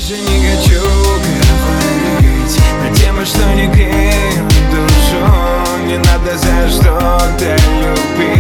больше не хочу говорить на темы, что не греют душу. Не надо за что-то любить.